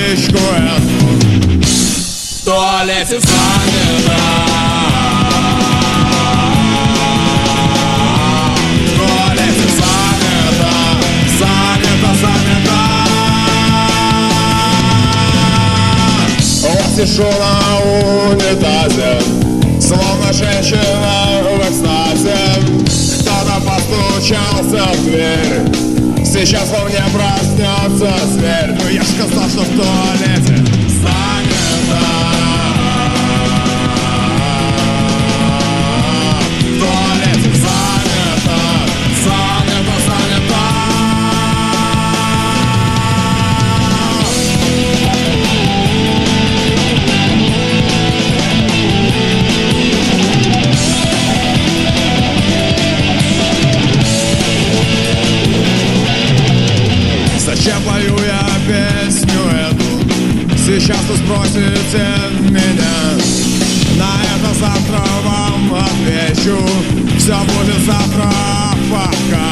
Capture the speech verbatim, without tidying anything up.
кричкует. В туалете занято. В туалете занято. Занято, занято. Вот сижу на унитазе, словно женщина в экстазе. Кто-то постучался в дверь, сейчас во мне проснется зверь. Но я ж сказал, что в туалете занято. В туалете занято. Занято, занято. Зачем пою я песню эту? Сейчас вы спросите меня. На это завтра вам отвечу. Все будет завтра, пока.